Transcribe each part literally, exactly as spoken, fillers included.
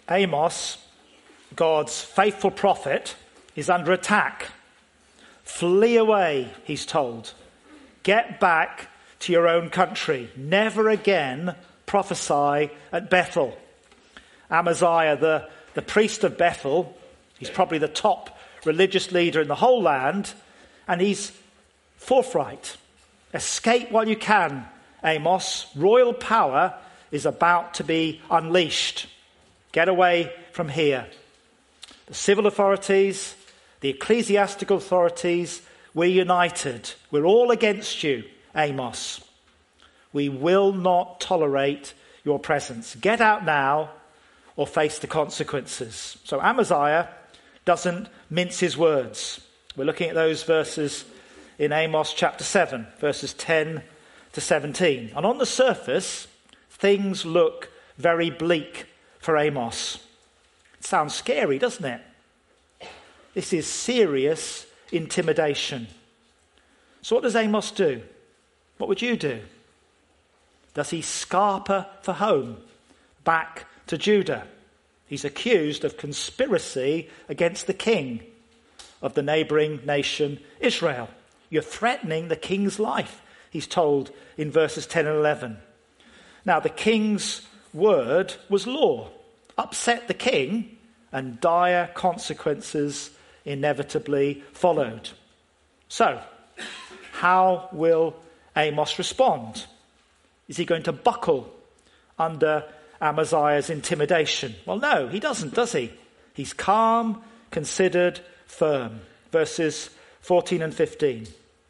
Amos, God's faithful prophet, is under attack. Flee away, he's told. Get back to your own country. Never again prophesy at Bethel. Amaziah, the, the priest of Bethel, he's probably the top religious leader in the whole land, and he's forthright. Escape while you can, Amos. Royal power is about to be unleashed. Get away from here. The civil authorities, the ecclesiastical authorities, we're united. We're all against you, Amos. We will not tolerate your presence. Get out now or face the consequences. So Amaziah doesn't mince his words. We're looking at those verses in Amos chapter seven, verses ten to seventeen. And on the surface, things look very bleak for Amos. It sounds scary, doesn't it? This is serious intimidation. So what does Amos do? What would you do? Does he scarper for home, back to Judah? He's accused of conspiracy against the king of the neighbouring nation Israel. You're threatening the king's life, he's told in verses ten and eleven. Now, the king's word was law. Upset the king, and dire consequences inevitably followed. So, how will Amos respond? Is he going to buckle under Amaziah's intimidation? Well, no, he doesn't, does he? He's calm, considered, firm. Verses fourteen and fifteen.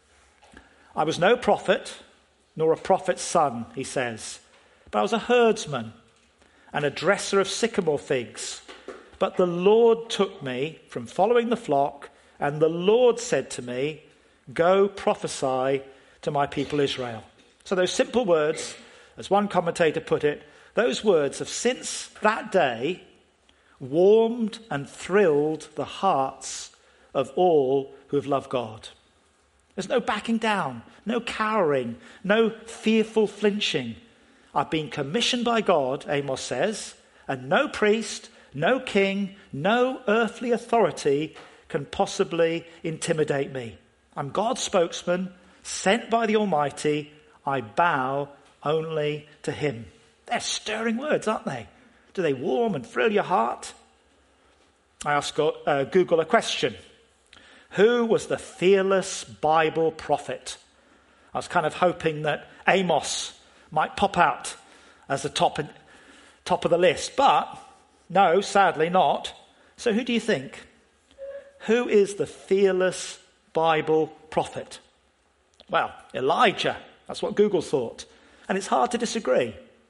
I was no prophet, nor a prophet's son, he says, but I was a herdsman and a dresser of sycamore figs. But the Lord took me from following the flock, and the Lord said to me, go prophesy to my people Israel. So those simple words, as one commentator put it, those words have since that day warmed and thrilled the hearts of all who have loved God. There's no backing down, no cowering, no fearful flinching. I've been commissioned by God, Amos says, and no priest, no king, no earthly authority can possibly intimidate me. I'm God's spokesman, sent by the Almighty. I bow only to him. They're stirring words, aren't they? Do they warm and thrill your heart? I asked uh, Google a question. Who was the fearless Bible prophet? I was kind of hoping that Amos might pop out as the top, top of the list. But no, sadly not. So who do you think? Who is the fearless Bible prophet? Well, Elijah. That's what Google thought. And it's hard to disagree.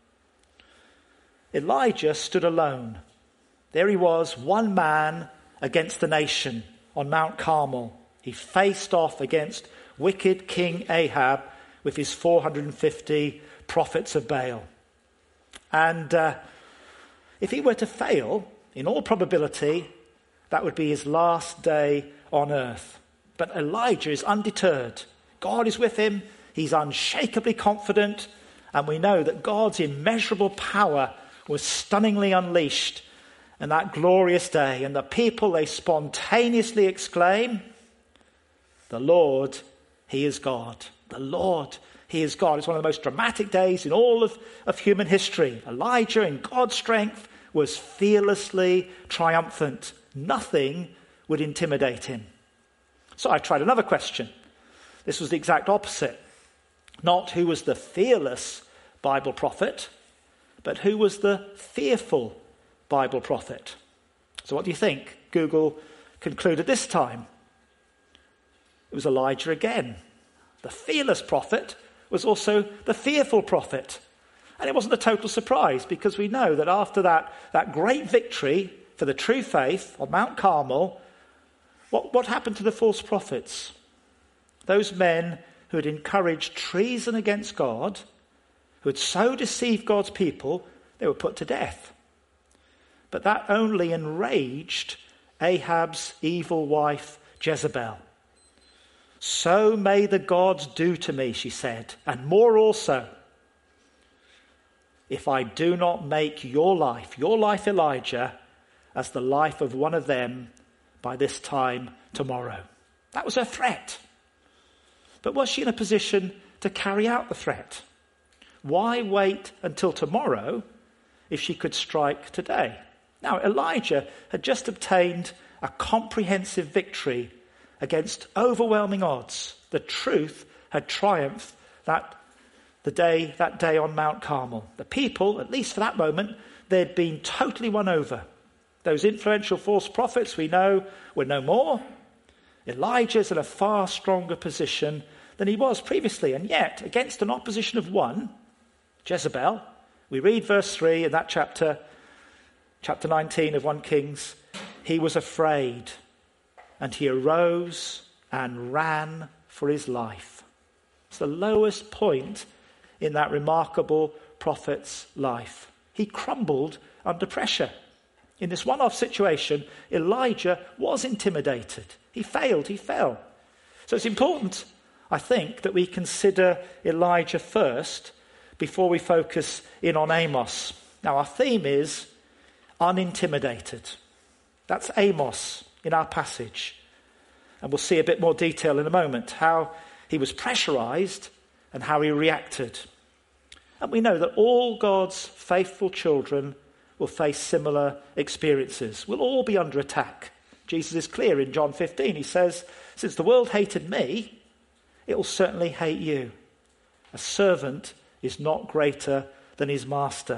Elijah stood alone. There he was, one man against the nation on Mount Carmel. He faced off against wicked King Ahab with his four hundred fifty prophets of Baal. And uh, if he were to fail, in all probability, that would be his last day on earth. But Elijah is undeterred. God is with him. He's unshakably confident. And we know that God's immeasurable power was stunningly unleashed in that glorious day. And the people, they spontaneously exclaim, the Lord, he is God. The Lord, he is God. It's one of the most dramatic days in all of, of human history. Elijah, in God's strength, was fearlessly triumphant. Nothing would intimidate him. So I tried another question. This was the exact opposite. Not who was the fearless Bible prophet, but who was the fearful Bible prophet. So what do you think? Google concluded this time. It was Elijah again. The fearless prophet was also the fearful prophet. And it wasn't a total surprise, because we know that after that, that great victory for the true faith on Mount Carmel, what, what happened to the false prophets? Those men who had encouraged treason against God, who had so deceived God's people, they were put to death. But that only enraged Ahab's evil wife, Jezebel. So may the gods do to me, she said, and more also. if I do not make your life, your life, Elijah, as the life of one of them by this time tomorrow. That was her threat. But was she in a position to carry out the threat? Why wait until tomorrow if she could strike today? Now, Elijah had just obtained a comprehensive victory against overwhelming odds. The truth had triumphed that the day that day on Mount Carmel. The people, at least for that moment, they'd been totally won over. Those influential false prophets we know were no more. Elijah's in a far stronger position than he was previously, and yet against an opposition of one, Jezebel, we read verse three in that chapter, chapter nineteen of First Kings, he was afraid, and he arose and ran for his life. It's the lowest point in that remarkable prophet's life. He crumbled under pressure. In this one-off situation, Elijah was intimidated. He failed, he fell. So it's important, I think, that we consider Elijah first before we focus in on Amos. Now, our theme is unintimidated. That's Amos in our passage. And we'll see a bit more detail in a moment, how he was pressurized and how he reacted. And we know that all God's faithful children will face similar experiences. We'll all be under attack. Jesus is clear in John fifteen. He says, since the world hated me, it will certainly hate you. A servant is not greater than his master.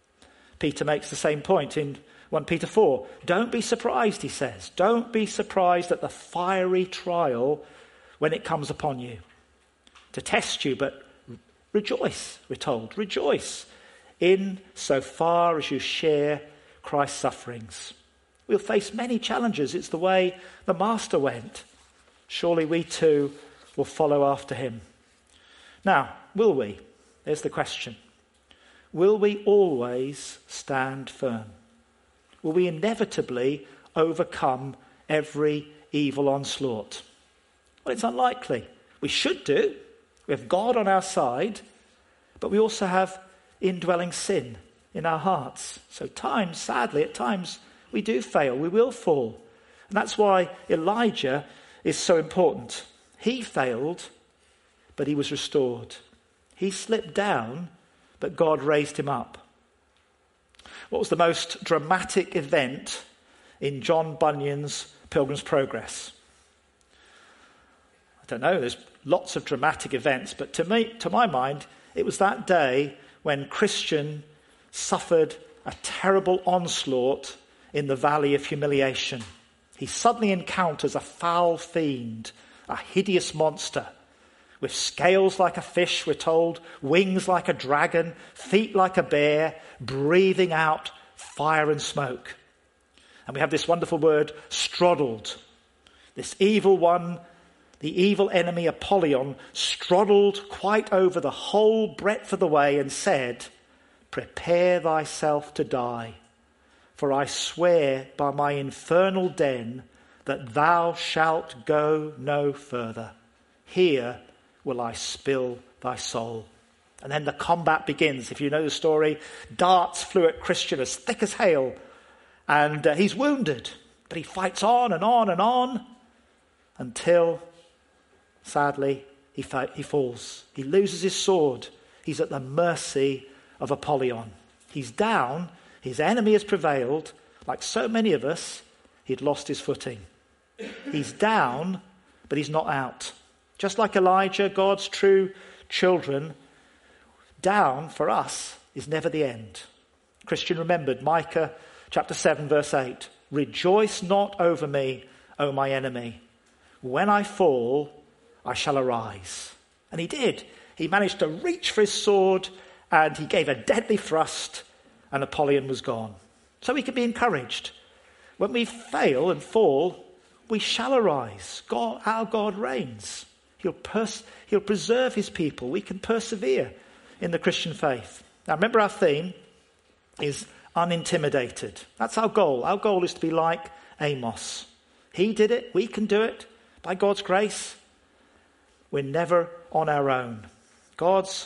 Peter makes the same point in First Peter four. Don't be surprised, he says. Don't be surprised at the fiery trial when it comes upon you to test you, but rejoice, we're told. Rejoice in so far as you share Christ's sufferings. We'll face many challenges. It's the way the master went. Surely we too will follow after him. Now, will we? There's the question. Will we always stand firm? Will we inevitably overcome every evil onslaught? Well, it's unlikely. We should do. We have God on our side, but we also have indwelling sin in our hearts. So times, sadly, at times we do fail. We will fall. And that's why Elijah is so important. He failed, but he was restored. He slipped down, but God raised him up. What was the most dramatic event in John Bunyan's Pilgrim's Progress? I don't know, there's lots of dramatic events, but to me, to my mind, it was that day when Christian suffered a terrible onslaught in the Valley of Humiliation. He suddenly encounters a foul fiend, a hideous monster, with scales like a fish, we're told, wings like a dragon, feet like a bear, breathing out fire and smoke. And we have this wonderful word, straddled. This evil one, the evil enemy Apollyon, straddled quite over the whole breadth of the way and said, prepare thyself to die, for I swear by my infernal den that thou shalt go no further. Here will I spill thy soul. And then the combat begins. If you know the story, darts flew at Christian as thick as hail, and uh, he's wounded, but he fights on and on and on until, sadly, he, fa- he falls. He loses his sword. He's at the mercy of Apollyon. He's down. His enemy has prevailed. Like so many of us, he'd lost his footing. He's down, but he's not out. Just like Elijah, God's true children, down for us is never the end. Christian remembered Micah chapter seven, verse eight. Rejoice not over me, O my enemy. When I fall, I shall arise. And he did. He managed to reach for his sword and he gave a deadly thrust and Apollyon was gone. So we can be encouraged. When we fail and fall, we shall arise. God, our God reigns. He'll, pers- he'll preserve his people. We can persevere in the Christian faith. Now remember, our theme is unintimidated. That's our goal. Our goal is to be like Amos. He did it. We can do it. By God's grace, we're never on our own. God's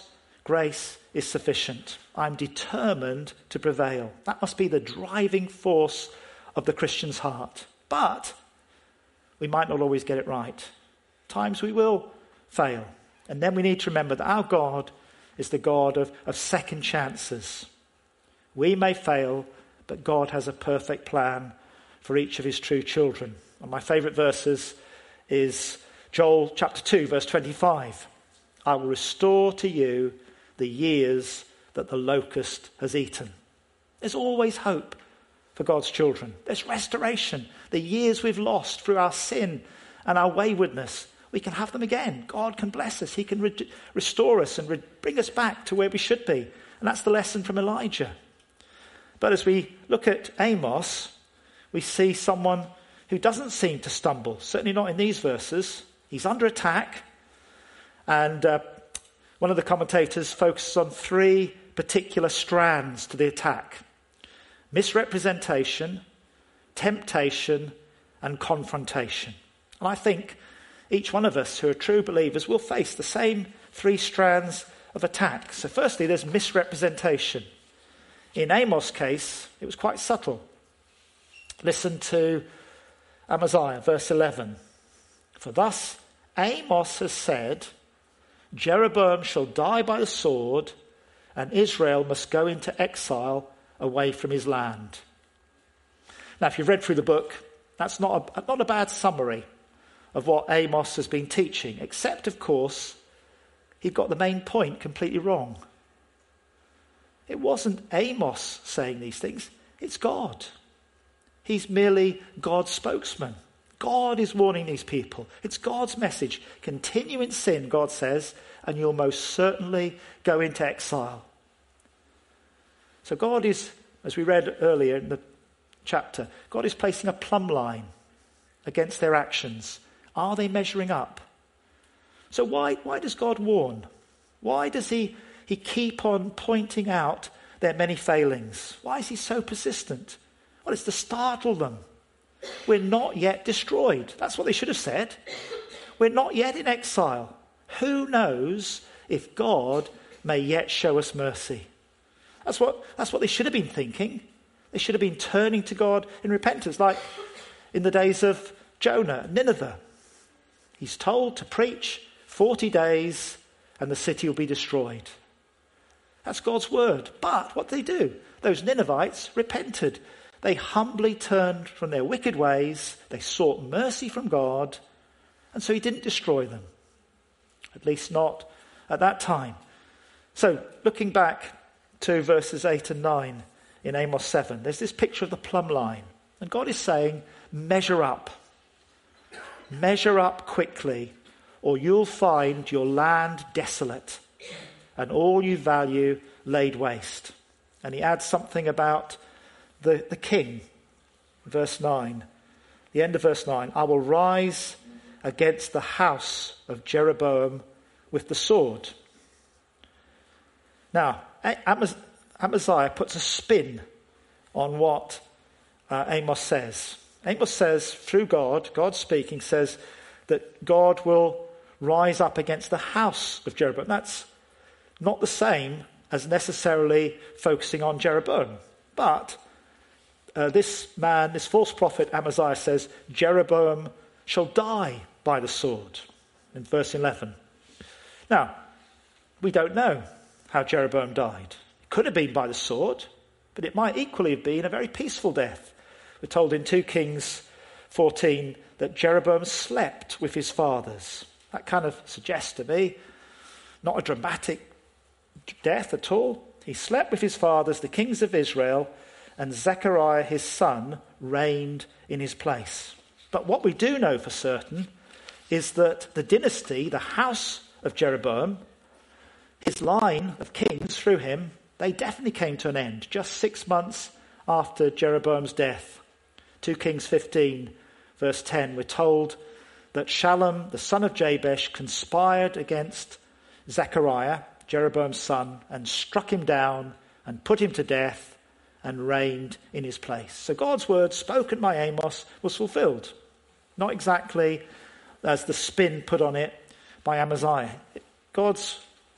Grace is sufficient. I'm determined to prevail. That must be the driving force of the Christian's heart. But we might not always get it right. Times we will fail. And then we need to remember that our God is the God of, of second chances. We may fail, but God has a perfect plan for each of his true children. And my favourite verses is Joel chapter two, verse twenty-five. I will restore to you the years that the locust has eaten. There's always hope for God's children. There's restoration. The years we've lost through our sin and our waywardness, we can have them again. God can bless us. He can re- restore us and re- bring us back to where we should be. And that's the lesson from Elijah. But as we look at Amos, we see someone who doesn't seem to stumble, certainly not in these verses. He's under attack. And uh, one of the commentators focuses on three particular strands to the attack: misrepresentation, temptation, and confrontation. And I think each one of us who are true believers will face the same three strands of attack. So firstly, there's misrepresentation. In Amos' case, it was quite subtle. Listen to Amaziah, verse eleven. For thus Amos has said, Jeroboam shall die by the sword, and Israel must go into exile away from his land. Now, if you've read through the book, that's not a, not a bad summary of what Amos has been teaching, except, of course, he got the main point completely wrong. It wasn't Amos saying these things, it's God. He's merely God's spokesman. God is warning these people. It's God's message. Continue in sin, God says, and you'll most certainly go into exile. So God is, as we read earlier in the chapter, God is placing a plumb line against their actions. Are they measuring up? So why, why does God warn? Why does he, he keep on pointing out their many failings? Why is he so persistent? Well, it's to startle them. We're not yet destroyed. That's what they should have said. We're not yet in exile. Who knows if God may yet show us mercy? That's what, that's what they should have been thinking. They should have been turning to God in repentance, like in the days of Jonah, Nineveh. He's told to preach forty days and the city will be destroyed. That's God's word. But what did they do? Those Ninevites repented. They humbly turned from their wicked ways. They sought mercy from God. And so he didn't destroy them. At least not at that time. So looking back to verses eight and nine in Amos seven, there's this picture of the plumb line. And God is saying, measure up. Measure up quickly, or you'll find your land desolate and all you value laid waste. And he adds something about the, the king. Verse nine, the end of verse nine, I will rise against the house of Jeroboam with the sword. Now, Amaz- Amaziah puts a spin on what uh, Amos says. Amos says, through God, God speaking, says that God will rise up against the house of Jeroboam. That's not the same as necessarily focusing on Jeroboam. But uh, this man, this false prophet Amaziah says, Jeroboam shall die by the sword, in verse eleven. Now, we don't know how Jeroboam died. It could have been by the sword, but it might equally have been a very peaceful death. We're told in two Kings fourteen that Jeroboam slept with his fathers. That kind of suggests to me not a dramatic death at all. He slept with his fathers, the kings of Israel, and Zechariah his son reigned in his place. But what we do know for certain is that the dynasty, the house of Jeroboam, his line of kings through him, they definitely came to an end just six months after Jeroboam's death. two Kings fifteen, verse ten, we're told that Shallum, the son of Jabesh, conspired against Zechariah, Jeroboam's son, and struck him down and put him to death and reigned in his place. So God's word spoken by Amos was fulfilled. Not exactly as the spin put on it by Amaziah. God's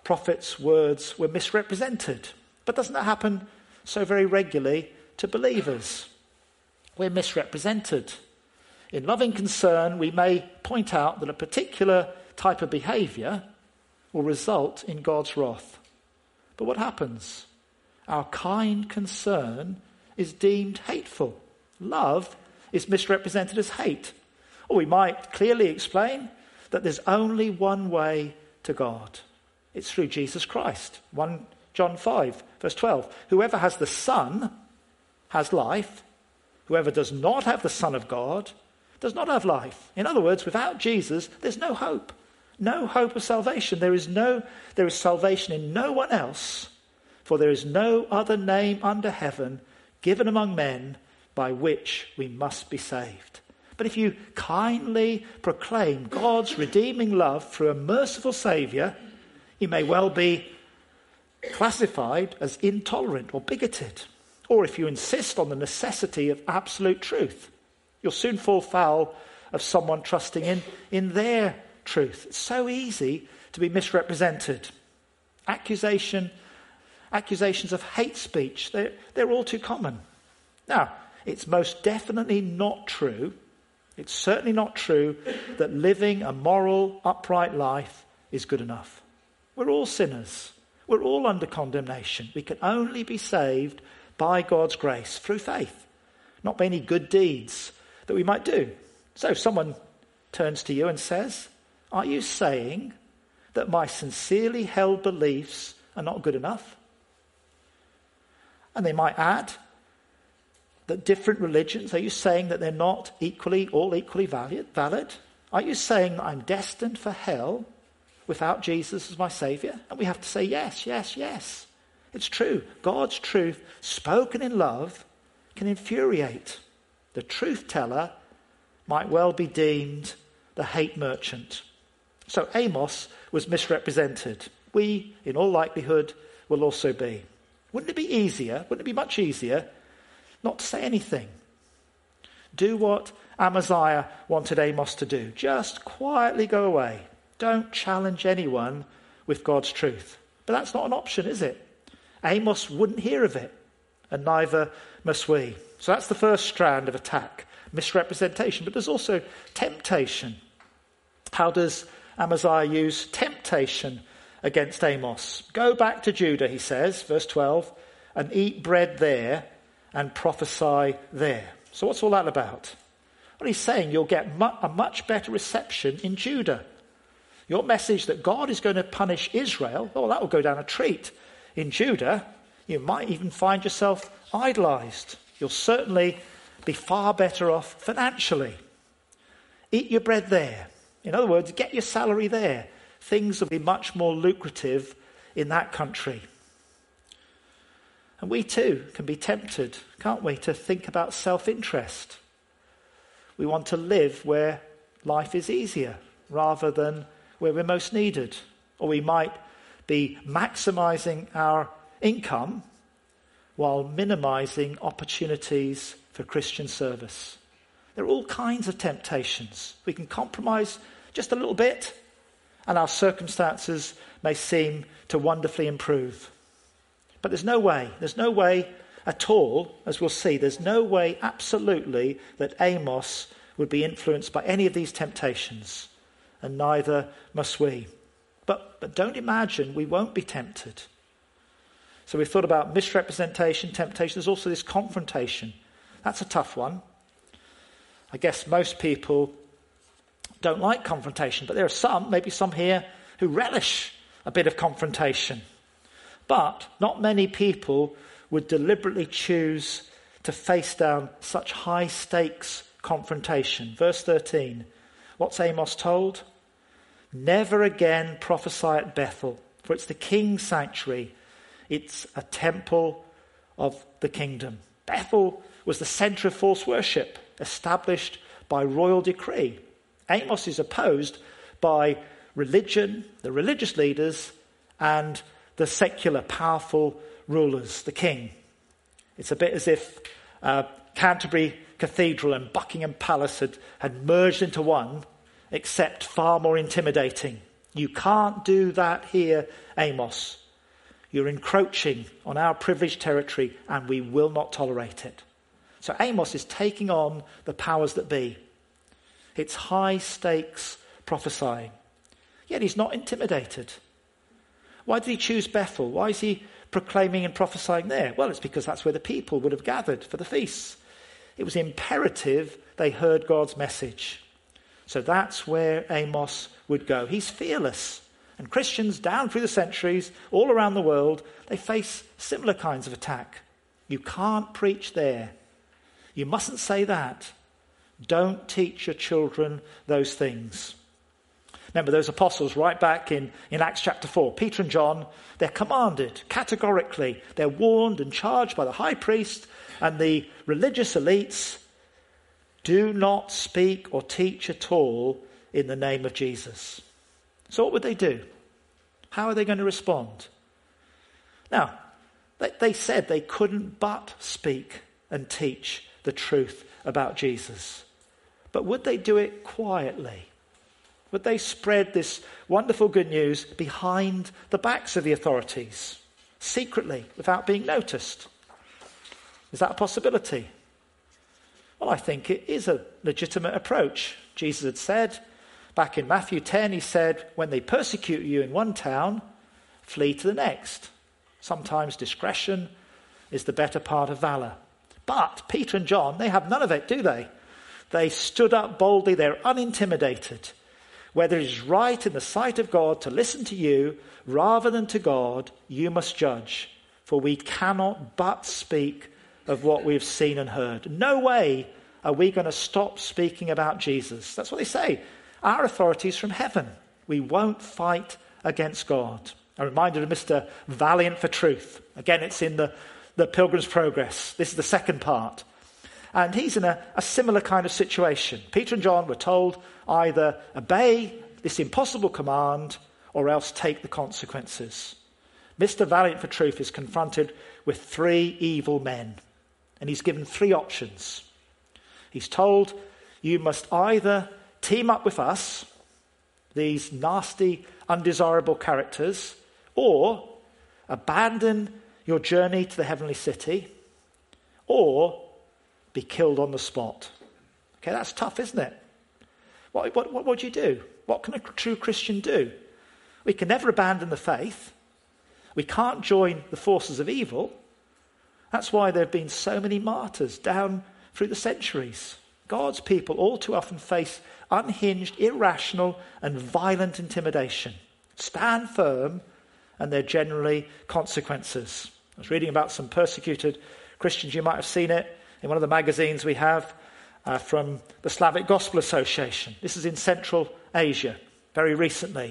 prophet's words were misrepresented. But doesn't that happen so very regularly to believers? We're misrepresented. In loving concern, we may point out that a particular type of behaviour will result in God's wrath. But what happens? Our kind concern is deemed hateful. Love is misrepresented as hate. Or we might clearly explain that there's only one way to God. It's through Jesus Christ. First John five, verse twelve. Whoever has the Son has life. Whoever does not have the Son of God does not have life. In other words, without Jesus, there's no hope. No hope of salvation. There is no, there is salvation in no one else, for there is no other name under heaven given among men by which we must be saved. But if you kindly proclaim God's redeeming love through a merciful Saviour, you may well be classified as intolerant or bigoted. Or if you insist on the necessity of absolute truth, you'll soon fall foul of someone trusting in, in their truth. It's so easy to be misrepresented. Accusation, accusations of hate speech, they're, they're all too common. Now, it's most definitely not true, it's certainly not true that living a moral, upright life is good enough. We're all sinners. We're all under condemnation. We can only be saved by God's grace through faith, not by any good deeds that we might do. So if someone turns to you and says, "Are you saying that my sincerely held beliefs are not good enough?" And they might add that different religions, are you saying that they're not equally, all equally valid? valid? Are you saying that I'm destined for hell without Jesus as my Saviour? And we have to say yes, yes, yes. It's true. God's truth, spoken in love, can infuriate. The truth teller might well be deemed the hate merchant. So Amos was misrepresented. We, in all likelihood, will also be. Wouldn't it be easier, wouldn't it be much easier not to say anything? Do what Amaziah wanted Amos to do. Just quietly go away. Don't challenge anyone with God's truth. But that's not an option, is it? Amos wouldn't hear of it, and neither must we. So that's the first strand of attack, misrepresentation. But there's also temptation. How does Amaziah use temptation against Amos? Go back to Judah, he says, verse twelve, and eat bread there and prophesy there. So what's all that about? Well, he's saying you'll get mu- a much better reception in Judah. Your message that God is going to punish Israel, oh, that will go down a treat. In Judah, you might even find yourself idolized. You'll certainly be far better off financially. Eat your bread there. In other words, get your salary there. Things will be much more lucrative in that country. And we too can be tempted, can't we, to think about self-interest. We want to live where life is easier rather than where we're most needed. Or we might be maximising our income while minimising opportunities for Christian service. There are all kinds of temptations. We can compromise just a little bit and our circumstances may seem to wonderfully improve. But there's no way, there's no way at all, as we'll see, there's no way absolutely that Amos would be influenced by any of these temptations, and neither must we. But, but don't imagine we won't be tempted. So we've thought about misrepresentation, temptation. There's also this confrontation. That's a tough one. I guess most people don't like confrontation, but there are some, maybe some here, who relish a bit of confrontation. But not many people would deliberately choose to face down such high stakes confrontation. Verse thirteen, what's Amos told? Never again prophesy at Bethel, for it's the king's sanctuary. It's a temple of the kingdom. Bethel was the centre of false worship, established by royal decree. Amos is opposed by religion, the religious leaders, and the secular, powerful rulers, the king. It's a bit as if uh, Canterbury Cathedral and Buckingham Palace had, had merged into one, except far more intimidating. You can't do that here, Amos. You're encroaching on our privileged territory and we will not tolerate it. So Amos is taking on the powers that be. It's high stakes prophesying. Yet he's not intimidated. Why did he choose Bethel? Why is he proclaiming and prophesying there? Well, it's because that's where the people would have gathered for the feasts. It was imperative they heard God's message. So that's where Amos would go. He's fearless. And Christians down through the centuries, all around the world, they face similar kinds of attack. You can't preach there. You mustn't say that. Don't teach your children those things. Remember those apostles right back in, in Acts chapter four, Peter and John, they're commanded categorically. They're warned and charged by the high priest and the religious elites, do not speak or teach at all in the name of Jesus. So what would they do? How are they going to respond? Now, they, they said they couldn't but speak and teach the truth about Jesus. But would they do it quietly? Would they spread this wonderful good news behind the backs of the authorities, secretly, without being noticed? Is that a possibility? Well, I think it is a legitimate approach. Jesus had said, back in Matthew ten, he said, when they persecute you in one town, flee to the next. Sometimes discretion is the better part of valor. But Peter and John, they have none of it, do they? They stood up boldly. They're unintimidated. Whether it is right in the sight of God to listen to you rather than to God, you must judge. For we cannot but speak of what we have seen and heard. No way are we going to stop speaking about Jesus. That's what they say. Our authority is from heaven. We won't fight against God. I'm reminded of Mister Valiant for Truth. Again, it's in the, the Pilgrim's Progress. This is the second part. And he's in a, a similar kind of situation. Peter and John were told either obey this impossible command or else take the consequences. Mister Valiant for Truth is confronted with three evil men. And he's given three options. He's told, you must either team up with us, these nasty, undesirable characters, or abandon your journey to the heavenly city, or be killed on the spot. Okay, that's tough, isn't it? What, what, what would you do? What can a true Christian do? We can never abandon the faith. We can't join the forces of evil. That's why there have been so many martyrs down through the centuries. God's people all too often face unhinged, irrational, and violent intimidation. Stand firm, and there are generally consequences. I was reading about some persecuted Christians. You might have seen it in one of the magazines we have uh, from the Slavic Gospel Association. This is in Central Asia, very recently.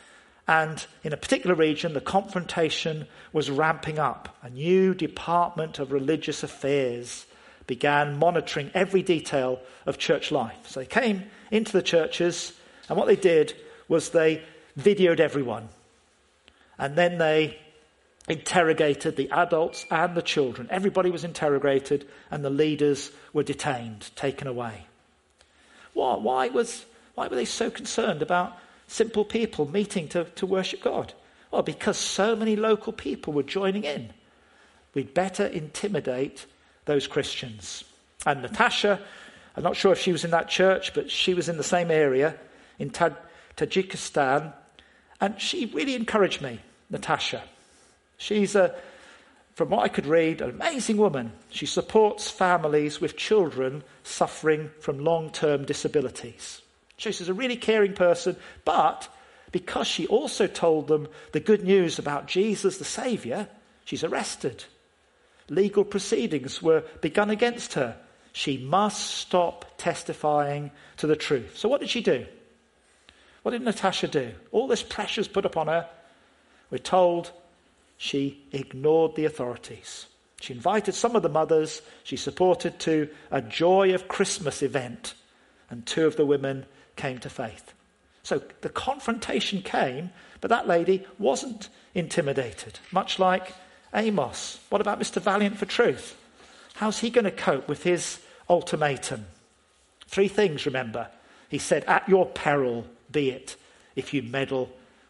And in a particular region, the confrontation was ramping up. A new Department of Religious Affairs began monitoring every detail of church life. So they came into the churches, and what they did was they videoed everyone. And then they interrogated the adults and the children. Everybody was interrogated, and the leaders were detained, taken away. Why, why, was, why were they so concerned about simple people meeting to, to worship God? Well, because so many local people were joining in. We'd better intimidate those Christians. And Natasha, I'm not sure if she was in that church, but she was in the same area in Taj- Tajikistan. And she really encouraged me, Natasha. She's, a, from what I could read, an amazing woman. She supports families with children suffering from long-term disabilities. She's a really caring person, but because she also told them the good news about Jesus the Saviour, she's arrested. Legal proceedings were begun against her. She must stop testifying to the truth. So what did she do? What did Natasha do? All this pressure's put upon her. We're told she ignored the authorities. She invited some of the mothers she supported to a Joy of Christmas event, and two of the women came to faith. So the confrontation came, but that lady wasn't intimidated, much like Amos. What about Mister Valiant for Truth? How's he going to cope with his ultimatum? Three things, remember. He said, at your peril be it if you meddle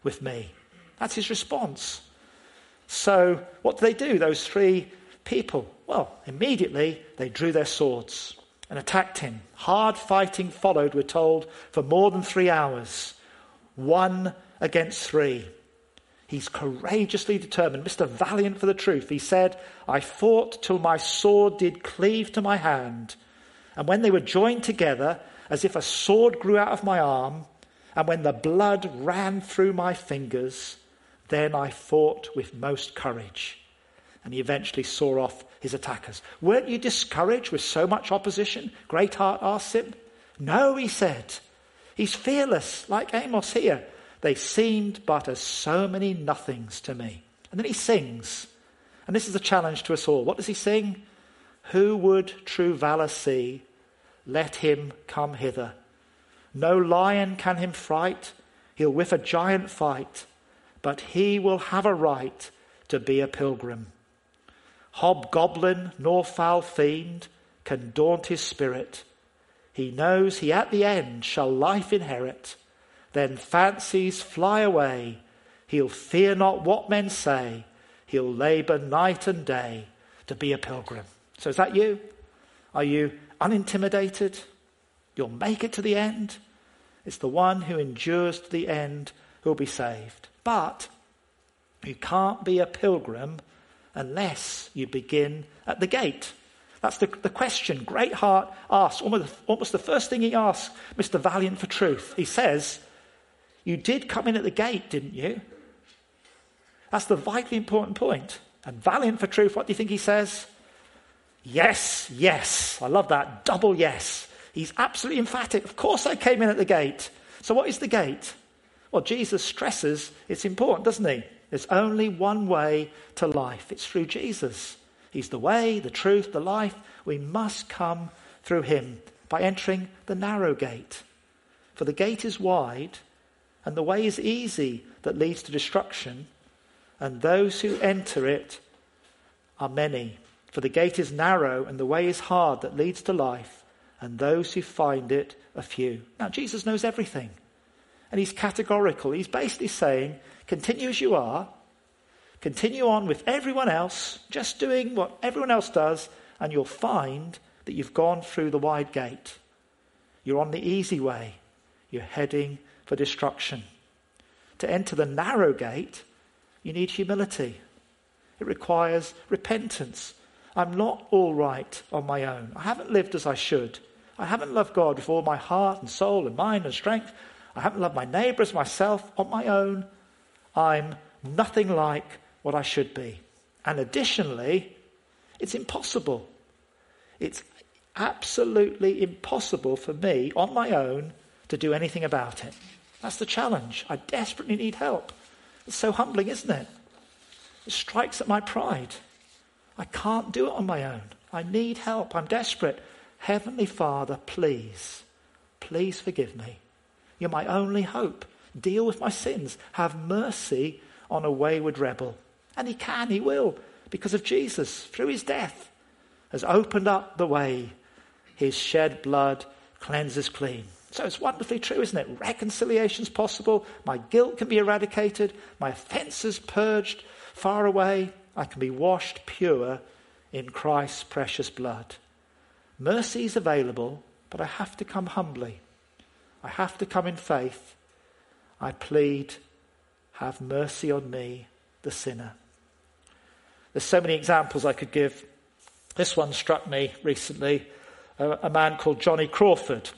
with me. That's his response. So what do they do, those three people? Well, immediately they drew their swords and attacked him. Hard fighting followed, we're told, for more than three hours. One against three. He's courageously determined, Mister Valiant for the truth. He said, I fought till my sword did cleave to my hand. And when they were joined together, as if a sword grew out of my arm, and when the blood ran through my fingers, then I fought with most courage. And he eventually saw off his attackers. Weren't you discouraged with so much opposition? Greatheart asked him. No, he said. He's fearless, like Amos here. They seemed but as so many nothings to me. And then he sings. And this is a challenge to us all. What does he sing? Who would true valour see? Let him come hither. No lion can him fright. He'll with a giant fight. But he will have a right to be a pilgrim. Hobgoblin nor foul fiend can daunt his spirit. He knows he at the end shall life inherit. Then fancies fly away. He'll fear not what men say. He'll labour night and day to be a pilgrim. So is that you? Are you unintimidated? You'll make it to the end. It's the one who endures to the end who'll be saved. But you can't be a pilgrim unless you begin at the gate. That's the, the question Greatheart asks. Almost, almost the first thing he asks Mister Valiant for truth. He says, you did come in at the gate, didn't you? That's the vitally important point. And Valiant for truth, what do you think he says? Yes, yes. I love that. Double yes. He's absolutely emphatic. Of course I came in at the gate. So what is the gate? Well, Jesus stresses it's important, doesn't he? There's only one way to life. It's through Jesus. He's the way, the truth, the life. We must come through him by entering the narrow gate. For the gate is wide and the way is easy that leads to destruction, and those who enter it are many. For the gate is narrow and the way is hard that leads to life, and those who find it are few. Now, Jesus knows everything. And he's categorical. He's basically saying, continue as you are. Continue on with everyone else, just doing what everyone else does, and you'll find that you've gone through the wide gate. You're on the easy way. You're heading for destruction. To enter the narrow gate, you need humility. It requires repentance. I'm not all right on my own. I haven't lived as I should. I haven't loved God with all my heart and soul and mind and strength. I haven't loved my neighbour as myself on my own. I'm nothing like what I should be. And additionally, it's impossible. It's absolutely impossible for me on my own to do anything about it. That's the challenge. I desperately need help. It's so humbling, isn't it? It strikes at my pride. I can't do it on my own. I need help. I'm desperate. Heavenly Father, please, please forgive me. You're my only hope. Deal with my sins. Have mercy on a wayward rebel. And he can, he will, because of Jesus, through his death, has opened up the way. His shed blood cleanses clean. So it's wonderfully true, isn't it? Reconciliation's possible. My guilt can be eradicated. My offences purged far away. I can be washed pure in Christ's precious blood. Mercy is available, but I have to come humbly. I have to come in faith. I plead, have mercy on me, the sinner. There's so many examples I could give. This one struck me recently. A, a man called Johnny Crawford.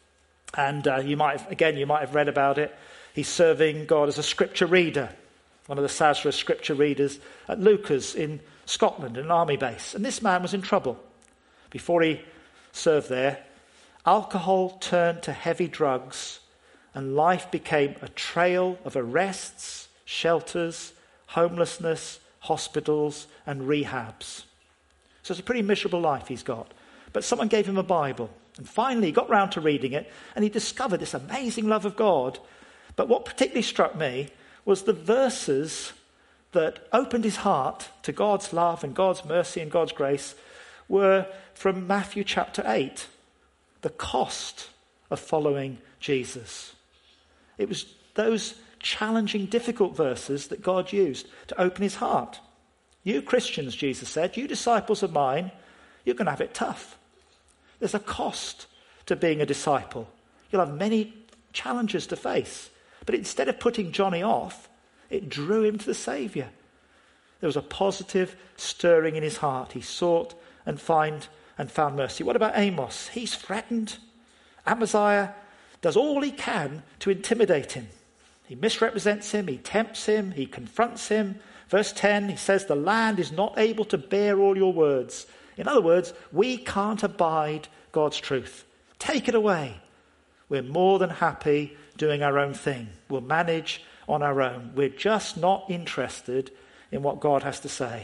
And uh, you might have, again, you might have read about it. He's serving God as a scripture reader, one of the Sazra scripture readers at Lucas in Scotland, an army base. And this man was in trouble. Before he served there, alcohol turned to heavy drugs, and life became a trail of arrests, shelters, homelessness, hospitals, and rehabs. So it's a pretty miserable life he's got. But someone gave him a Bible. And finally he got round to reading it, and he discovered this amazing love of God. But what particularly struck me was the verses that opened his heart to God's love and God's mercy and God's grace were from Matthew chapter eight. The cost of following Jesus. It was those challenging, difficult verses that God used to open his heart. You Christians, Jesus said, you disciples of mine, you're going to have it tough. There's a cost to being a disciple. You'll have many challenges to face. But instead of putting Johnny off, it drew him to the Saviour. There was a positive stirring in his heart. He sought and find and found mercy. What about Amos? He's threatened. Amaziah does all he can to intimidate him. He misrepresents him, he tempts him, he confronts him. Verse ten, he says, the land is not able to bear all your words. In other words, we can't abide God's truth. Take it away. We're more than happy doing our own thing. We'll manage on our own. We're just not interested in what God has to say.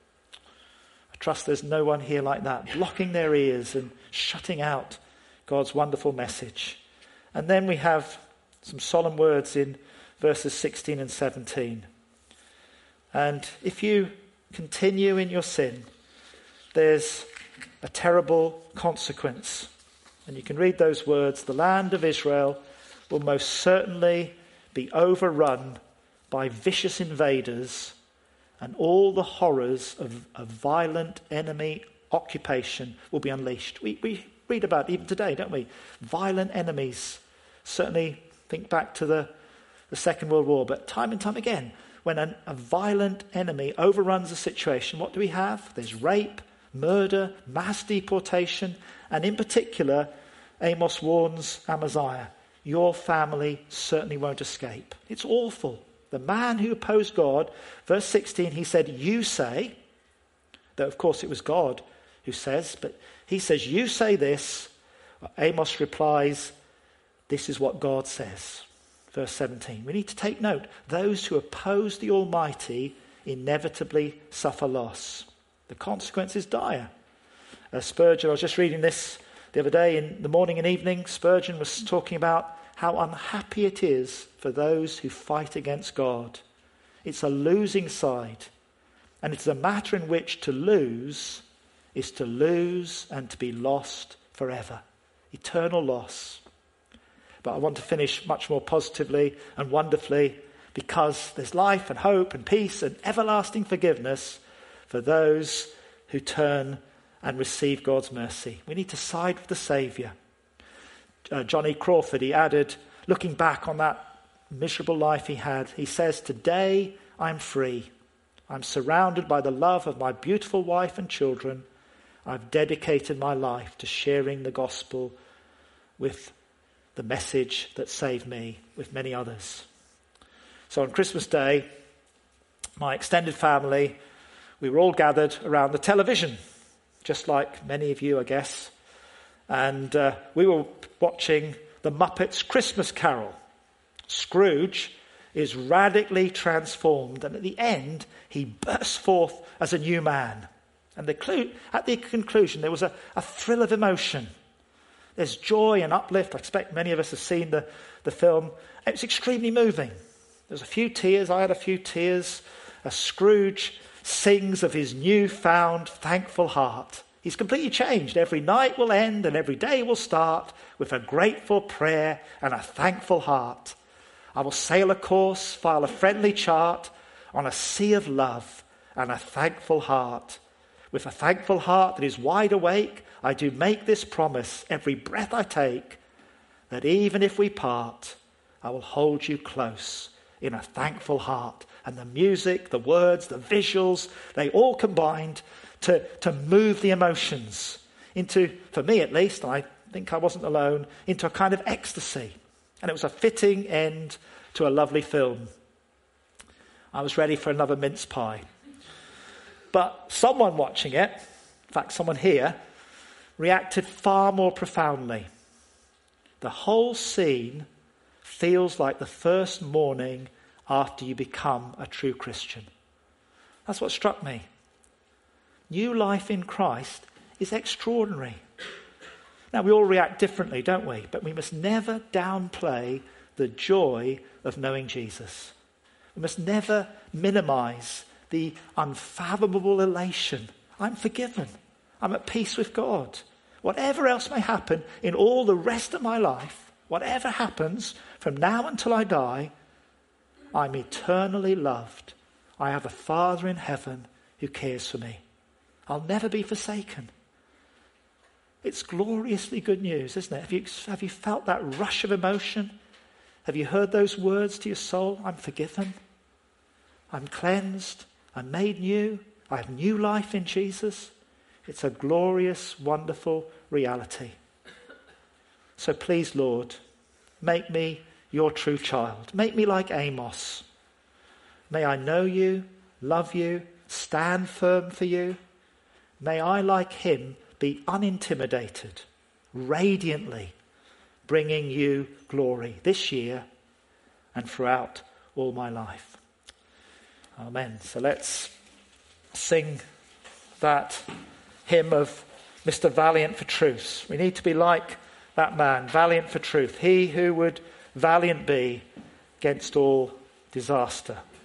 I trust there's no one here like that, blocking their ears and shutting out God's wonderful message. And then we have some solemn words in verses sixteen and seventeen. And if you continue in your sin, there's a terrible consequence. And you can read those words. The land of Israel will most certainly be overrun by vicious invaders, and all the horrors of a violent enemy occupation will be unleashed. We, we read about it even today, don't we? Violent enemies. Certainly think back to the, the Second World War, but time and time again, when an, a violent enemy overruns a situation, what do we have? There's rape, murder, mass deportation, and in particular, Amos warns Amaziah, your family certainly won't escape. It's awful. The man who opposed God, verse sixteen, he said, you say, though of course it was God who says, but he says, you say this. Amos replies, this is what God says. Verse seventeen. We need to take note. Those who oppose the Almighty inevitably suffer loss. The consequence is dire. Uh, Spurgeon, I was just reading this the other day in the morning and evening. Spurgeon was talking about how unhappy it is for those who fight against God. It's a losing side. And it's a matter in which to lose is to lose and to be lost forever. Eternal loss. But I want to finish much more positively and wonderfully, because there's life and hope and peace and everlasting forgiveness for those who turn and receive God's mercy. We need to side with the Saviour. Uh, John E. Crawford, he added, looking back on that miserable life he had, he says, today I'm free. I'm surrounded by the love of my beautiful wife and children. I've dedicated my life to sharing the gospel with the message that saved me with many others. So on Christmas Day, my extended family, we were all gathered around the television, just like many of you, I guess. And uh, we were watching the Muppets Christmas Carol. Scrooge is radically transformed, and at the end, he bursts forth as a new man. And the clu- at the conclusion, there was a, a thrill of emotion. There's joy and uplift. I expect many of us have seen the, the film. It was extremely moving. There's a few tears. I had a few tears. As Scrooge sings of his newfound thankful heart. He's completely changed. Every night will end and every day will start with a grateful prayer and a thankful heart. I will sail a course, file a friendly chart on a sea of love and a thankful heart. With a thankful heart that is wide awake, I do make this promise every breath I take, that even if we part, I will hold you close in a thankful heart. And the music, the words, the visuals, they all combined to, to move the emotions into, for me at least, I think I wasn't alone, into a kind of ecstasy. And it was a fitting end to a lovely film. I was ready for another mince pie. But someone watching it, in fact someone here, reacted far more profoundly. The whole scene feels like the first morning after you become a true Christian. That's what struck me. New life in Christ is extraordinary. Now, we all react differently, don't we? But we must never downplay the joy of knowing Jesus. We must never minimize the unfathomable elation. I'm forgiven. I'm at peace with God. Whatever else may happen in all the rest of my life, whatever happens from now until I die, I'm eternally loved. I have a Father in heaven who cares for me. I'll never be forsaken. It's gloriously good news, isn't it? Have you, have you felt that rush of emotion? Have you heard those words to your soul? I'm forgiven. I'm cleansed. I'm made new. I have new life in Jesus. It's a glorious, wonderful reality. So please, Lord, make me your true child. Make me like Amos. May I know you, love you, stand firm for you. May I, like him, be unintimidated, radiantly bringing you glory this year and throughout all my life. Amen. So let's sing that hymn of Mister Valiant for Truth. We need to be like that man, valiant for truth. He who would valiant be against all disaster.